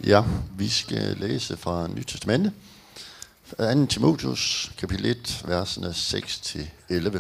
Ja, vi skal læse fra Nyt Testamente, 2. Timotheus, kapitel 1, versene 6-11.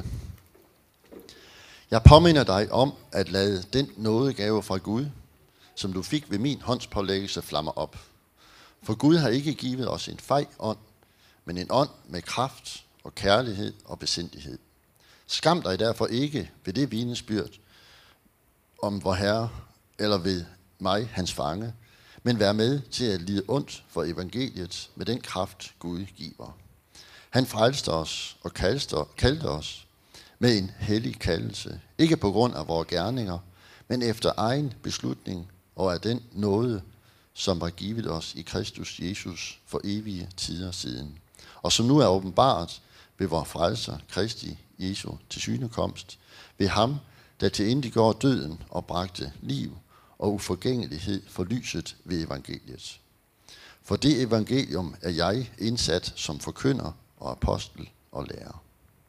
Jeg påminder dig om at lade den nådegave fra Gud, som du fik ved min håndspålæggelse, flamme op. For Gud har ikke givet os en fej ånd, men en ånd med kraft og kærlighed og besindighed. Skam dig derfor ikke ved det vidnesbyrd om vor Herre, eller ved mig, hans fange, men vær med til at lide ondt for evangeliet med den kraft, Gud giver. Han frelste os og kaldte os med en hellig kaldelse, ikke på grund af vores gerninger, men efter egen beslutning og af den nåde, som var givet os i Kristus Jesus for evige tider siden, og som nu er åbenbart ved vor frelser Kristi Jesu tilsynekomst, ved ham, der tilintetgjorde døden og bragte liv og uforgængelighed for lyset ved evangeliet. For det evangelium er jeg indsat som forkynder og apostel og lærer.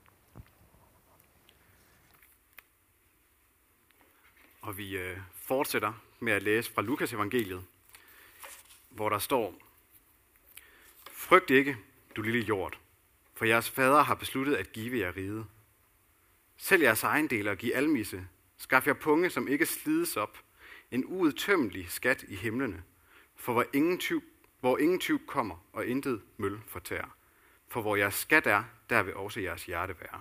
Og vi fortsætter med at læse fra Lukas evangeliet, hvor der står: Frygt ikke, du lille hjort, for jeres fader har besluttet at give jer riget. Sælg jeres ejendele og giv almisse. Skaff jer punge, som ikke slides op, en uudtømmelig skat i himlene, for hvor ingen tyv kommer og intet møl fortærer. For hvor jeres skat er, der vil også jeres hjerte være.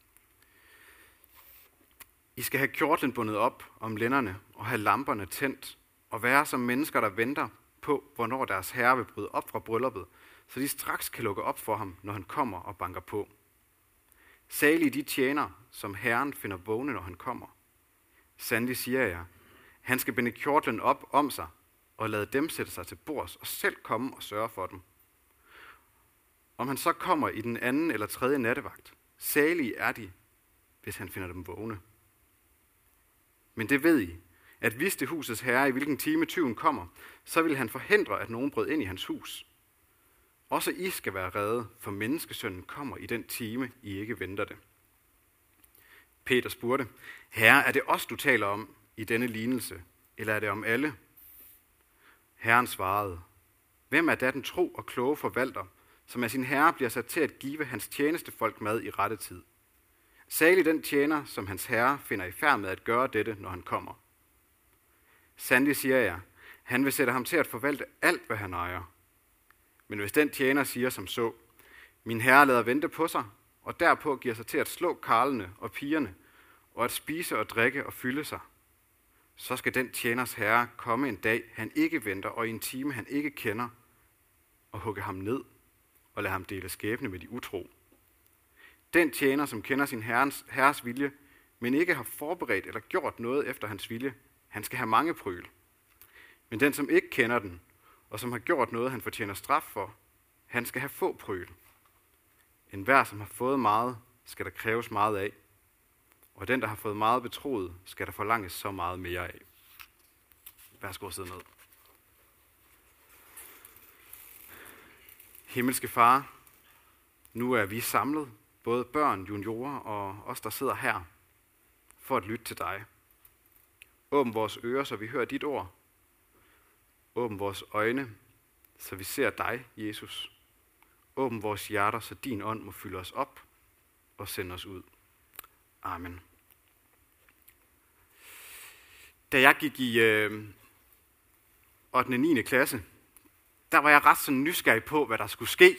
I skal have kjortlen bundet op om lænderne og have lamperne tændt, og være som mennesker, der venter på, hvornår deres herre vil bryde op fra brylluppet, så de straks kan lukke op for ham, når han kommer og banker på. Salige de tjener, som herren finder vågne, når han kommer. Sandelig siger jeg, han skal binde kjortlen op om sig, og lade dem sætte sig til bords, og selv komme og sørge for dem. Om han så kommer i den anden eller tredje nattevagt, salige er de, hvis han finder dem vågne. Men det ved I, at vidste husets herre, i hvilken time tyven kommer, så vil han forhindre, at nogen brød ind i hans hus. Også I skal være redde, for menneskesønnen kommer i den time, I ikke venter det. Peter spurgte, Herre, er det os, du taler om i denne lignelse, eller er det om alle? Herren svarede, hvem er da den tro og kloge forvalter, som af sin herre bliver sat til at give hans tjenestefolk mad i rette tid? Salig den tjener, som hans herre finder i færd med at gøre dette, når han kommer. Sandelig siger jeg, han vil sætte ham til at forvalte alt, hvad han ejer. Men hvis den tjener siger som så, min herre lader vente på sig, og derpå giver sig til at slå karlene og pigerne, og at spise og drikke og fylde sig, så skal den tjeners herre komme en dag, han ikke venter, og i en time, han ikke kender, og hugge ham ned og lade ham dele skæbne med de utro. Den tjener, som kender sin herres vilje, men ikke har forberedt eller gjort noget efter hans vilje, han skal have mange pryl. Men den, som ikke kender den, og som har gjort noget, han fortjener straf for, han skal have få pryl. Enhver, som har fået meget, skal der kræves meget af, og den, der har fået meget betroet, skal der forlanges så meget mere af. Værsgo at sidde ned. Himmelske Far, nu er vi samlet, både børn, juniorer og os, der sidder her, for at lytte til dig. Åbn vores ører, så vi hører dit ord. Åbn vores øjne, så vi ser dig, Jesus. Åbn vores hjerter, så din ånd må fylde os op og sende os ud. Amen. Da jeg gik i 8. og 9. klasse, der var jeg ret så nysgerrig på, hvad der skulle ske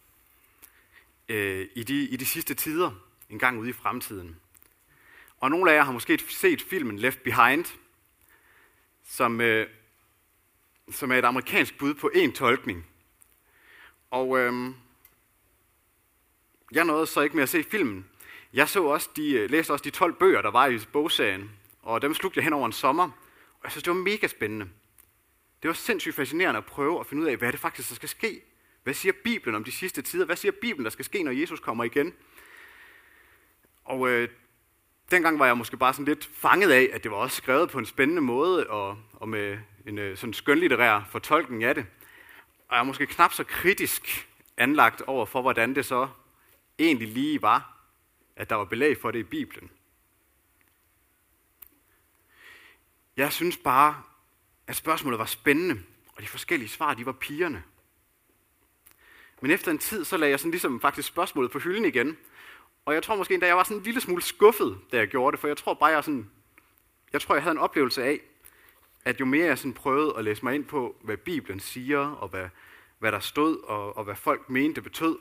i de sidste tider, en gang ude i fremtiden. Og nogle af jer har måske set filmen Left Behind, som er et amerikansk bud på en tolkning. Og jeg nåede så ikke med at se filmen. Jeg læste også de 12 bøger, der var i bogserien, og dem slugte jeg hen over en sommer. Og jeg synes, det var mega spændende. Det var sindssygt fascinerende at prøve at finde ud af, hvad det faktisk der skal ske. Hvad siger Bibelen om de sidste tider? Hvad siger Bibelen, der skal ske, når Jesus kommer igen? Og dengang var jeg måske bare sådan lidt fanget af, at det var også skrevet på en spændende måde, og med en sådan skønlitterær fortolkning af det. Og jeg er måske knap så kritisk anlagt over for, hvordan det så egentlig lige var, at der var belæg for det i Bibelen. Jeg synes bare, at spørgsmålet var spændende, Og de forskellige svar, de var pigerne. Men efter en tid, så lagde jeg sådan ligesom faktisk spørgsmålet på hylden igen. Og jeg tror måske endda, jeg var sådan en lille smule skuffet, da jeg gjorde det, for jeg tror bare, jeg havde en oplevelse af, at jo mere jeg sådan prøvede at læse mig ind på, hvad Bibelen siger, og hvad der stod, og hvad folk mente, det betød,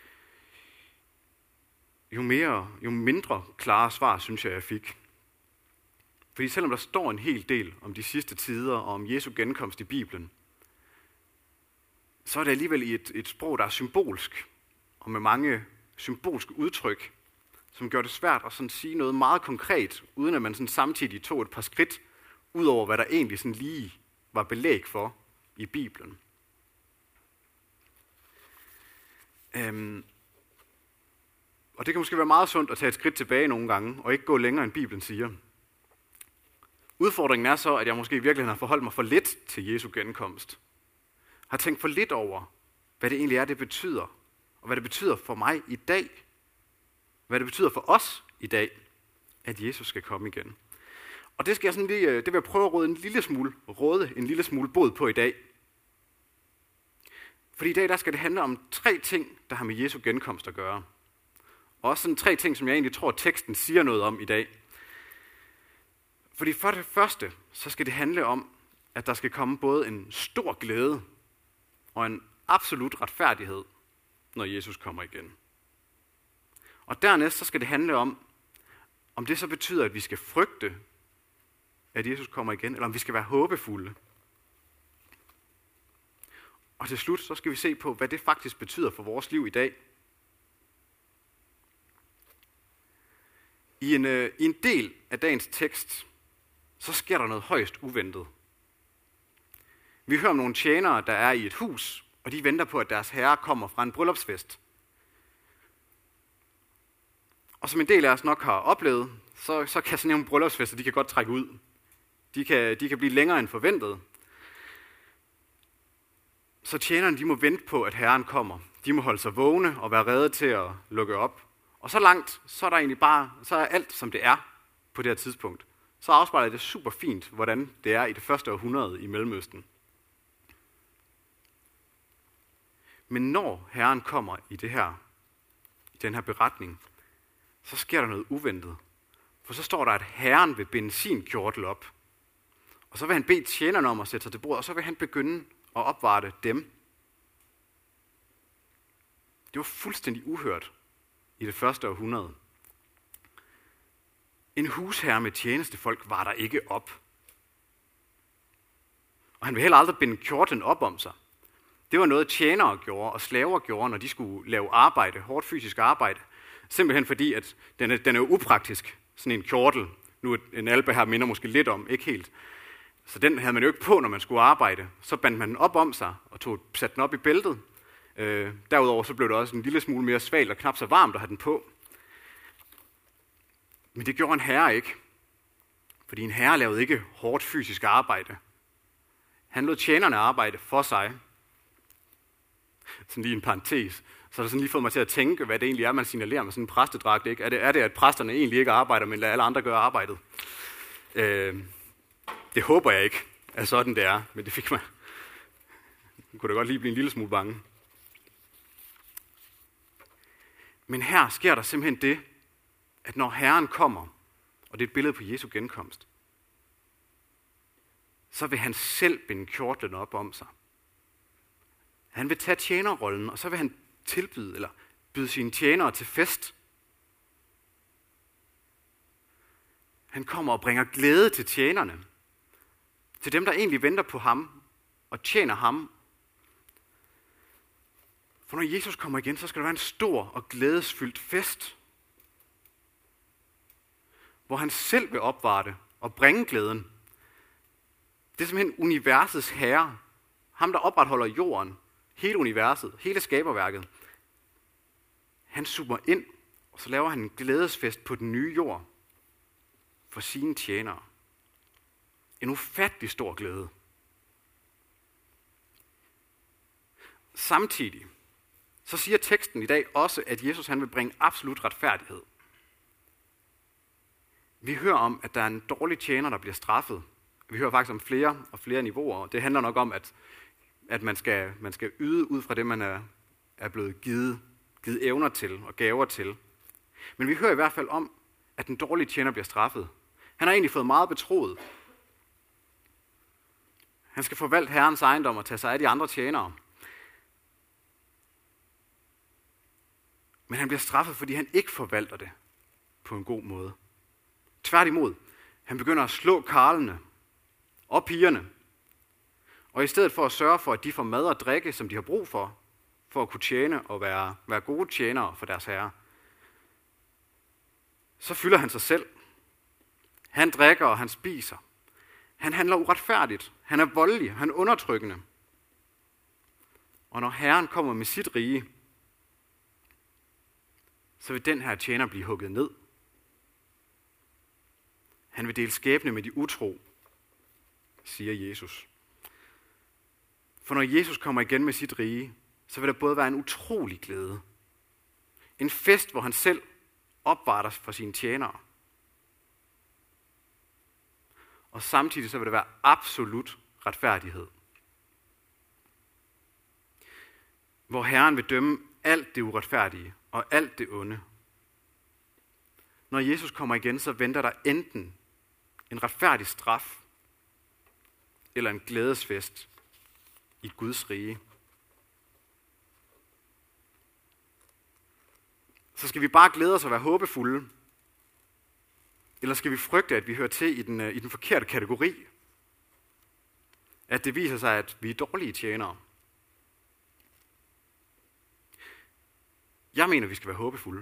jo mindre klare svar, synes jeg fik. Fordi selvom der står en hel del om de sidste tider, og om Jesu genkomst i Bibelen, så er det alligevel i et sprog, der er symbolsk, og med mange symbolske udtryk, som gør det svært at sådan sige noget meget konkret, uden at man sådan samtidig tog et par skridt, ud over hvad der egentlig sådan lige var belæg for i Bibelen. Og det kan måske være meget sundt at tage et skridt tilbage nogle gange, og ikke gå længere end Bibelen siger. Udfordringen er så, at jeg måske i virkeligheden har forholdt mig for lidt til Jesu genkomst. Har tænkt for lidt over, hvad det egentlig er, det betyder, og hvad det betyder for mig i dag. Hvad det betyder for os i dag, at Jesus skal komme igen. Og det skal jeg sådan lige, det vil jeg prøve at råde en lille smule bod på i dag. Fordi i dag der skal det handle om 3 ting, der har med Jesu genkomst at gøre. Og også sådan 3 ting, som jeg egentlig tror, teksten siger noget om i dag. Fordi for det første, så skal det handle om, at der skal komme både en stor glæde og en absolut retfærdighed, når Jesus kommer igen. Og dernæst så skal det handle om det så betyder, at vi skal frygte, at Jesus kommer igen, eller om vi skal være håbefulde. Og til slut, så skal vi se på, hvad det faktisk betyder for vores liv i dag. I en del af dagens tekst, så sker der noget højst uventet. Vi hører om nogle tjenere, der er i et hus, og de venter på, at deres herre kommer fra en bryllupsfest. Og som en del af os nok har oplevet, så kan sådan nogle bryllupsfester, de kan godt trække ud. De kan blive længere end forventet. Så tjenerne, de må vente på, at herren kommer. De må holde sig vågne og være rede til at lukke op. Og så langt, så er der egentlig så er alt, som det er på det her tidspunkt. Så afspejler det super fint, hvordan det er i det første århundrede i Mellemøsten. Men når herren kommer i den her beretning, så sker der noget uventet. For så står der, at herren vil binde sin kjortel op. Og så vil han bede tjenerne om at sætte sig til bordet, og så vil han begynde at opvarte dem. Det var fuldstændig uhørt i det første århundrede. En husherre med tjenestefolk var der ikke op. Og han vil heller aldrig binde kjortlen op om sig. Det var noget, tjenere gjorde og slaver gjorde, når de skulle lave arbejde, hårdt fysisk arbejde. Simpelthen fordi, at den er jo upraktisk, sådan en kjortel. Nu en albe her minder måske lidt om, ikke helt. Så den havde man jo ikke på, når man skulle arbejde. Så bandt man den op om sig og satte den op i bæltet. Derudover så blev det også en lille smule mere svalt og knap så varmt at have den på. Men det gjorde en herre ikke. Fordi en herre lavede ikke hårdt fysisk arbejde. Han lod tjenerne arbejde for sig. Sådan lige en parentes. Så har det sådan lige fået mig til at tænke, hvad det egentlig er, man signalerer med sådan en præstedragt. Ikke? Er det, at præsterne egentlig ikke arbejder, men lader alle andre gøre arbejdet? Det håber jeg ikke, at sådan det er. Men det fik mig. Jeg kunne da godt lige blive en lille smule bange. Men her sker der simpelthen det, at når herren kommer, og det er et billede på Jesu genkomst, så vil han selv binde kjortlen op om sig. Han vil tage tjenerrollen, og så vil han byde sine tjenere til fest. Han kommer og bringer glæde til tjenerne. Til dem, der egentlig venter på ham og tjener ham. For når Jesus kommer igen, så skal der være en stor og glædesfyldt fest, hvor han selv vil opvarte og bringe glæden. Det er simpelthen universets herre. Ham, der opretholder jorden, hele universet, hele skaberværket. Han zoomer ind, og så laver han en glædesfest på den nye jord for sine tjenere. En ufattelig stor glæde. Samtidig så siger teksten i dag også, at Jesus han vil bringe absolut retfærdighed. Vi hører om, at der er en dårlig tjener, der bliver straffet. Vi hører faktisk om flere og flere niveauer. Det handler nok om, at at man skal yde ud fra det, man er blevet givet evner til og gaver til. Men vi hører i hvert fald om, at den dårlige tjener bliver straffet. Han har egentlig fået meget betroet. Han skal forvalte herrens ejendom og tage sig af de andre tjenere. Men han bliver straffet, fordi han ikke forvalter det på en god måde. Tværtimod, han begynder at slå karlene og pigerne. Og i stedet for at sørge for, at de får mad og drikke, som de har brug for at kunne tjene og være gode tjenere for deres herre, så fylder han sig selv. Han drikker, og han spiser. Han handler uretfærdigt. Han er voldelig. Han er undertrykkende. Og når Herren kommer med sit rige, så vil den her tjener blive hugget ned. Han vil dele skæbne med de utro, siger Jesus. For når Jesus kommer igen med sit rige, så vil der både være en utrolig glæde. En fest, hvor han selv opvarter for sine tjenere. Og samtidig så vil der være absolut retfærdighed. Hvor Herren vil dømme alt det uretfærdige og alt det onde. Når Jesus kommer igen, så venter der enten en retfærdig straf eller en glædesfest i Guds rige. Så skal vi bare glæde os og være håbefulde? Eller skal vi frygte, at vi hører til i den forkerte kategori? At det viser sig, at vi er dårlige tjenere? Jeg mener, vi skal være håbefulde.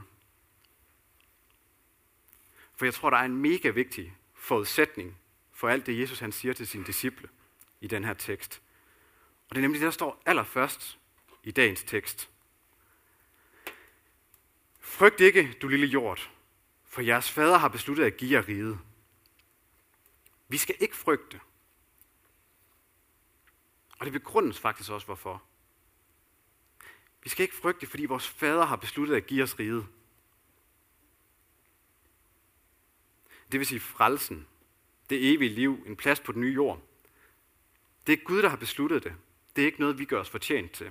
For jeg tror, der er en mega vigtig forudsætning for alt det, Jesus han siger til sine disciple i den her tekst. Og det er nemlig det, der står allerførst i dagens tekst. Frygt ikke, du lille hjort, for jeres fader har besluttet at give jer riget. Vi skal ikke frygte. Og det begrundes faktisk også, hvorfor. Vi skal ikke frygte, fordi vores fader har besluttet at give os riget. Det vil sige frelsen, det evige liv, en plads på den nye jord. Det er Gud, der har besluttet det. Det er ikke noget, vi gør os fortjent til.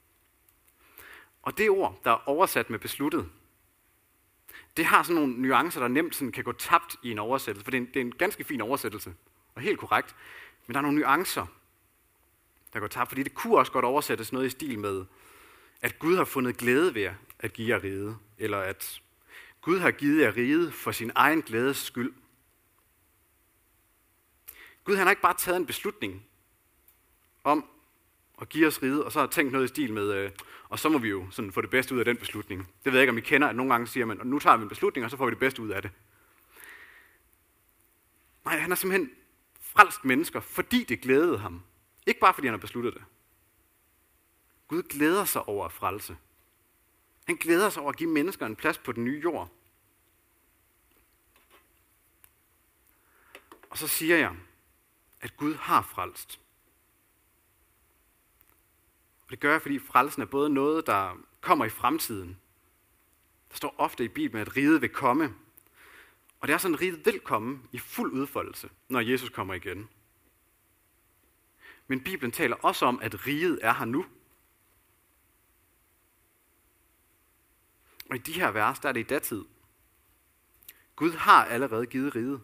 Og det ord, der er oversat med besluttet, det har sådan nogle nuancer, der nemt sådan kan gå tabt i en oversættelse, for det er en ganske fin oversættelse, og helt korrekt. Men der er nogle nuancer, der går tabt, fordi det kunne også godt oversættes noget i stil med, at Gud har fundet glæde ved at give jer riget, eller at Gud har givet jer riget for sin egen glædes skyld. Gud han har ikke bare taget en beslutning om at give os riget, og så har tænkt noget i stil med, og så må vi jo sådan få det bedste ud af den beslutning. Det ved jeg ikke, om I kender, at nogle gange siger man, og nu tager vi en beslutning, og så får vi det bedste ud af det. Nej, han har simpelthen frelst mennesker, fordi det glædede ham. Ikke bare fordi han har besluttet det. Gud glæder sig over at frelse. Han glæder sig over at give mennesker en plads på den nye jord. Og så siger jeg, at Gud har frelst. Og det gør jeg, fordi frelsen er både noget, der kommer i fremtiden. Der står ofte i Bibelen, at riget vil komme. Og det er sådan, at riget vil komme i fuld udfoldelse, når Jesus kommer igen. Men Bibelen taler også om, at riget er her nu. Og i de her vers, der er det i datid. Gud har allerede givet riget.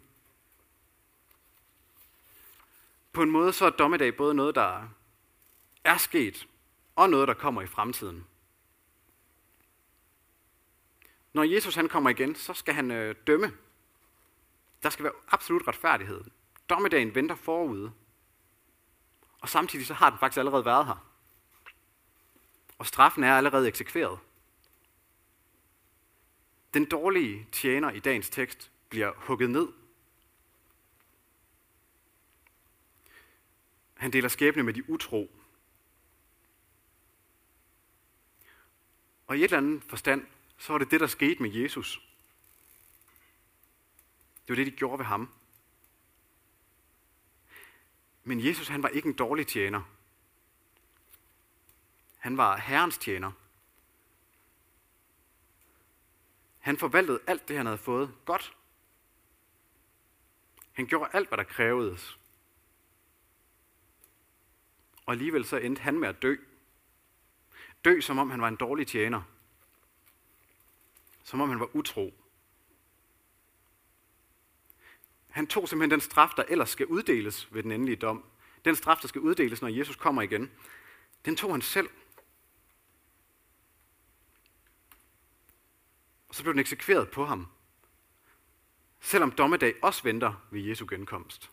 På en måde så er dommedag både noget, der er sket, og noget, der kommer i fremtiden. Når Jesus han kommer igen, så skal han dømme. Der skal være absolut retfærdighed. Dommedagen venter forude. Og samtidig så har den faktisk allerede været her. Og straffen er allerede eksekveret. Den dårlige tjener i dagens tekst bliver hugget ned. Han deler skæbne med de utro. Og i et eller andet forstand, så var det det, der skete med Jesus. Det var det, de gjorde ved ham. Men Jesus, han var ikke en dårlig tjener. Han var Herrens tjener. Han forvaltede alt det, han havde fået godt. Han gjorde alt, hvad der krævedes. Og alligevel så endte han med at dø. Dø, som om han var en dårlig tjener. Som om han var utro. Han tog simpelthen den straf, der ellers skal uddeles ved den endelige dom. Den straf, der skal uddeles, når Jesus kommer igen. Den tog han selv. Og så blev den eksekveret på ham. Selvom dommedag også venter ved Jesu genkomst.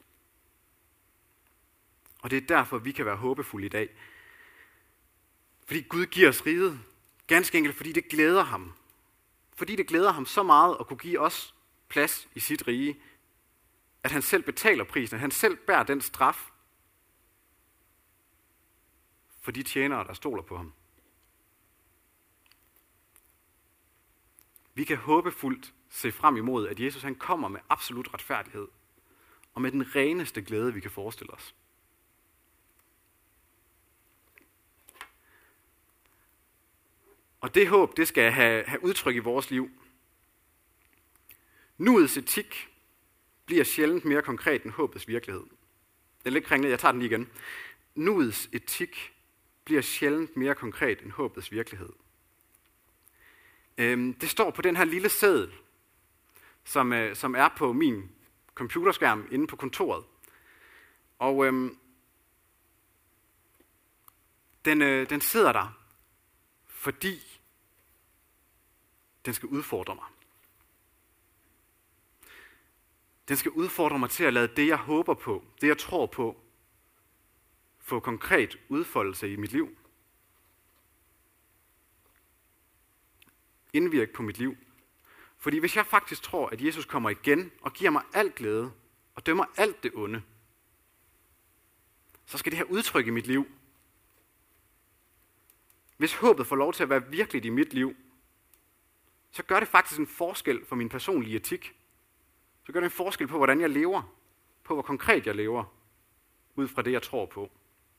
Og det er derfor, vi kan være håbefulde i dag. Fordi Gud giver os riget. Ganske enkelt, fordi det glæder ham. Fordi det glæder ham så meget at kunne give os plads i sit rige, at han selv betaler prisen, at han selv bærer den straf for de tjenere, der stoler på ham. Vi kan håbefuldt se frem imod, at Jesus han kommer med absolut retfærdighed, og med den reneste glæde, vi kan forestille os. Og det håb, det skal have udtryk i vores liv. Nuets etik bliver sjældent mere konkret end håbets virkelighed. Den er lidt kringlet, jeg tager den lige igen. Nuets etik bliver sjældent mere konkret end håbets virkelighed. Det står på den her lille seddel, som er på min computerskærm inde på kontoret. Og den sidder der, fordi den skal udfordre mig. Den skal udfordre mig til at lade det, jeg håber på, det jeg tror på, få konkret udfoldelse i mit liv. Indvirke på mit liv. Fordi hvis jeg faktisk tror, at Jesus kommer igen og giver mig al glæde og dømmer alt det onde, så skal det have udtryk i mit liv. Hvis håbet får lov til at være virkeligt i mit liv, så gør det faktisk en forskel for min personlige etik. Så gør det en forskel på, hvordan jeg lever. På, hvor konkret jeg lever. Ud fra det, jeg tror på.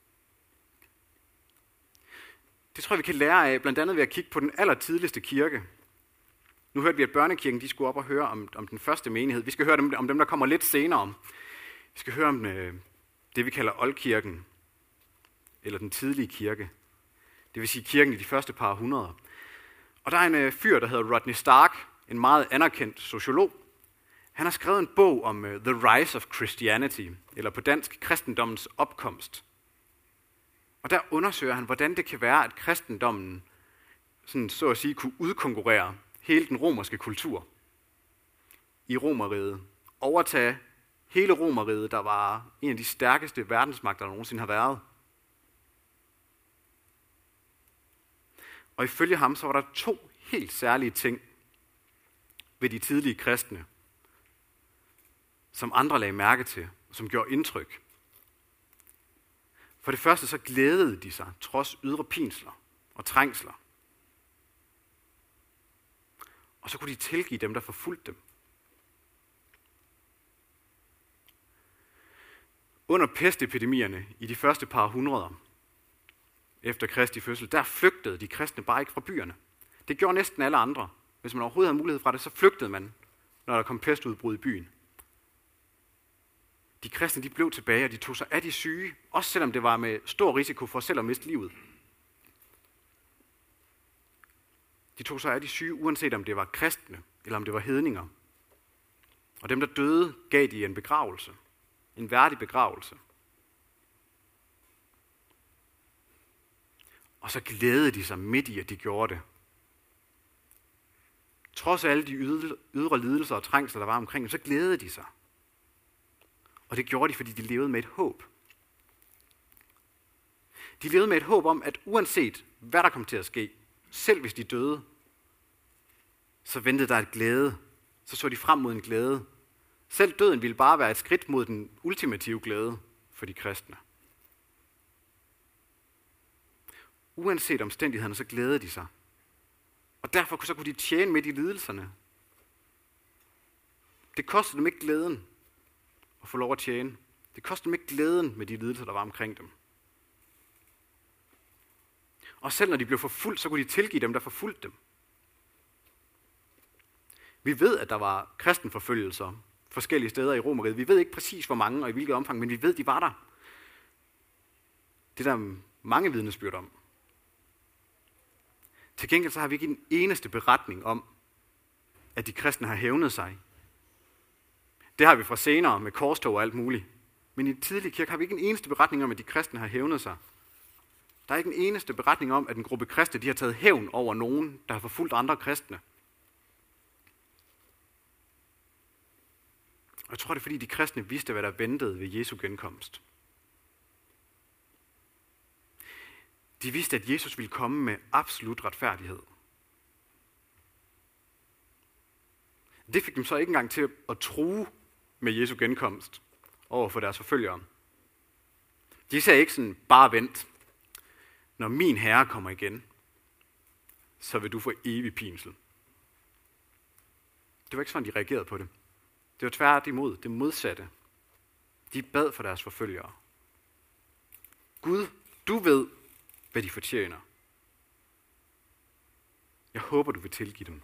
Det tror jeg, vi kan lære af, blandt andet ved at kigge på den allertidligste kirke. Nu hørte vi, at børnekirken de skulle op og høre om den første menighed. Vi skal høre om dem, der kommer lidt senere. Vi skal høre om det, vi kalder oldkirken. Eller den tidlige kirke. Det vil sige kirken i de første par århundreder. Og der er en fyr, der hedder Rodney Stark, en meget anerkendt sociolog. Han har skrevet en bog om The Rise of Christianity, eller på dansk, kristendommens opkomst. Og der undersøger han, hvordan det kan være, at kristendommen, sådan så at sige, kunne udkonkurrere hele den romerske kultur i Romerriget. Overtage hele Romerriget, der var en af de stærkeste verdensmagter, der nogensinde har været. Og ifølge ham, så var der 2 helt særlige ting ved de tidlige kristne, som andre lagde mærke til, og som gjorde indtryk. For det første så glædede de sig, trods ydre pinsler og trængsler. Og så kunne de tilgive dem, der forfulgte dem. Under pestepidemierne i de første par århundreder efter Kristi fødsel, der flygtede de kristne bare ikke fra byerne. Det gjorde næsten alle andre. Hvis man overhovedet havde mulighed fra det, så flygtede man, når der kom pestudbrud i byen. De kristne de blev tilbage, og de tog sig af de syge, også selvom det var med stor risiko for selv at miste livet. De tog sig af de syge, uanset om det var kristne, eller om det var hedninger. Og dem, der døde, gav de en begravelse. En værdig begravelse. Og så glædede de sig midt i, at de gjorde det. Trods alle de ydre lidelser og trængsler, der var omkring dem, så glædede de sig. Og det gjorde de, fordi de levede med et håb. De levede med et håb om, at uanset hvad der kom til at ske, selv hvis de døde, så ventede der et glæde. Så de frem mod en glæde. Selv døden ville bare være et skridt mod den ultimative glæde for de kristne. Uanset omstændighederne, så glædede de sig. Og derfor så kunne de tjene midt i lidelserne. Det kostede dem ikke glæden at få lov at tjene. Det kostede dem ikke glæden med de lidelser, der var omkring dem. Og selv når de blev forfulgt, så kunne de tilgive dem, der forfulgte dem. Vi ved, at der var kristenforfølgelser forskellige steder i Romerriget. Vi ved ikke præcis, hvor mange og i hvilket omfang, men vi ved, de var der. Det er der mange vidnesbyrd om. Til gengæld så har vi ikke en eneste beretning om, at de kristne har hævnet sig. Det har vi fra senere med korstog og alt muligt. Men i den tidlige kirke har vi ikke en eneste beretning om, at de kristne har hævnet sig. Der er ikke en eneste beretning om, at en gruppe kristne de har taget hævn over nogen, der har forfulgt andre kristne. Og jeg tror, det er fordi, de kristne vidste, hvad der ventede ved Jesu genkomst. De vidste, at Jesus ville komme med absolut retfærdighed. Det fik dem så ikke engang til at true med Jesu genkomst over for deres forfølgere. De sagde ikke sådan, bare vent. Når min herre kommer igen, så vil du få evig pinsel. Det var ikke sådan, de reagerede på det. Det var tværtimod det modsatte. De bad for deres forfølgere. Gud, du ved, hvad de fortjener. Jeg håber, du vil tilgive dem.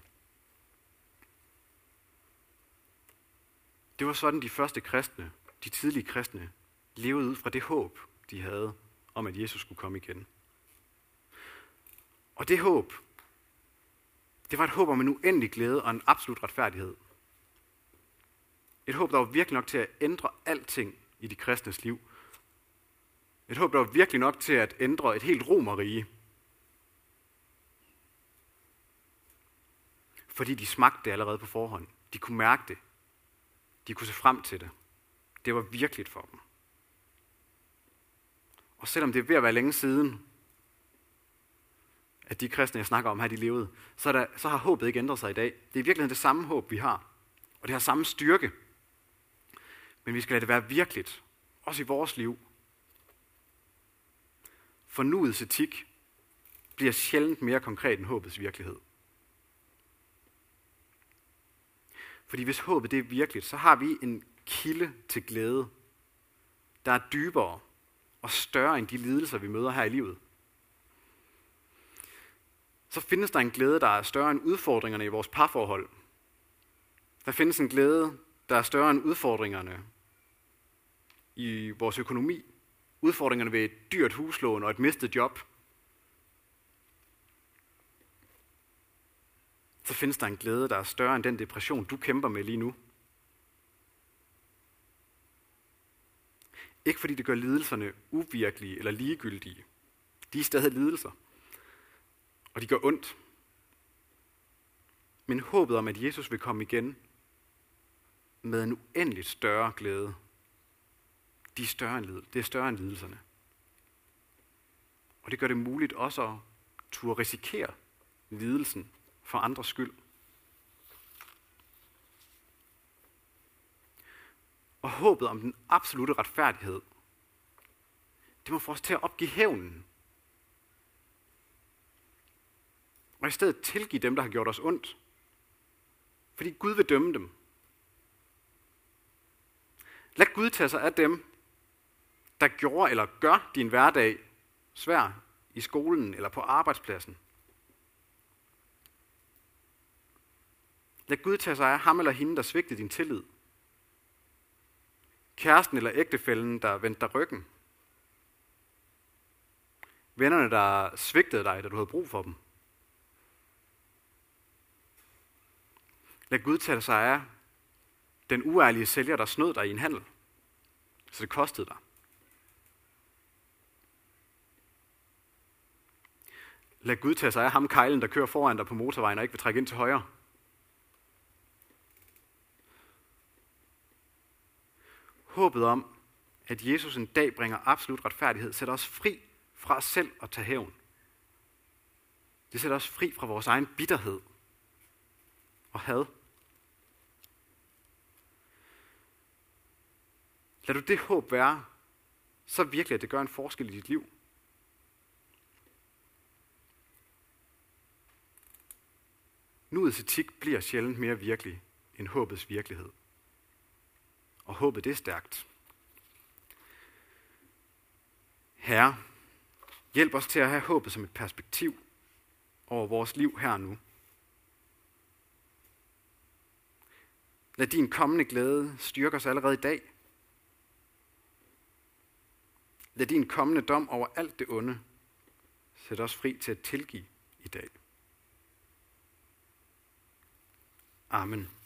Det var sådan, de første kristne, de tidlige kristne, levede ud fra det håb, de havde om, at Jesus skulle komme igen. Og det håb, det var et håb om en uendelig glæde og en absolut retfærdighed. Et håb, der var virkelig nok til at ændre alting i de kristnes liv. Et håb, der var virkelig nok til at ændre et helt romerrige. Fordi de smagte det allerede på forhånd. De kunne mærke det. De kunne se frem til det. Det var virkeligt for dem. Og selvom det er ved at være længe siden, at de kristne, jeg snakker om her, de levede, så har håbet ikke ændret sig i dag. Det er i virkeligheden det samme håb, vi har. Og det har samme styrke. Men vi skal lade det være virkeligt. Også i vores liv. For nuets etik bliver sjældent mere konkret end håbets virkelighed. Fordi hvis håbet det er virkeligt, så har vi en kilde til glæde, der er dybere og større end de lidelser, vi møder her i livet. Så findes der en glæde, der er større end udfordringerne i vores parforhold. Der findes en glæde, der er større end udfordringerne i vores økonomi. Udfordringerne ved et dyrt huslån og et mistet job. Så findes der en glæde, der er større end den depression, du kæmper med lige nu. Ikke fordi det gør lidelserne uvirkelige eller ligegyldige. De er stadig lidelser. Og de gør ondt. Men håbet om, at Jesus vil komme igen med en uendeligt større glæde, det er større end lidelserne. Og det gør det muligt også at turde risikere lidelsen for andres skyld. Og håbet om den absolute retfærdighed, det må få os til at opgive hævnen. Og i stedet tilgive dem, der har gjort os ondt. Fordi Gud vil dømme dem. Lad Gud tage sig af dem, der gjorde eller gør din hverdag svær i skolen eller på arbejdspladsen. Lad Gud tage sig af ham eller hende, der svigtede din tillid. Kæresten eller ægtefællen, der vendte dig ryggen. Vennerne, der svigtede dig, da du havde brug for dem. Lad Gud tage sig af den uærlige sælger, der snød dig i en handel, så det kostede dig. Lad Gud tage sig af ham kejlen, der kører foran dig på motorvejen og ikke vil trække ind til højre. Håbet om, at Jesus en dag bringer absolut retfærdighed, sætter os fri fra os selv at tage hævn. Det sætter os fri fra vores egen bitterhed og had. Lad du det håb være, så virkelig, at det gør en forskel i dit liv. Nuets etik bliver sjældent mere virkelig end håbets virkelighed. Og håbet det er stærkt. Herre, hjælp os til at have håbet som et perspektiv over vores liv her og nu. Lad din kommende glæde styrke os allerede i dag. Lad din kommende dom over alt det onde sæt os fri til at tilgive i dag. Amen.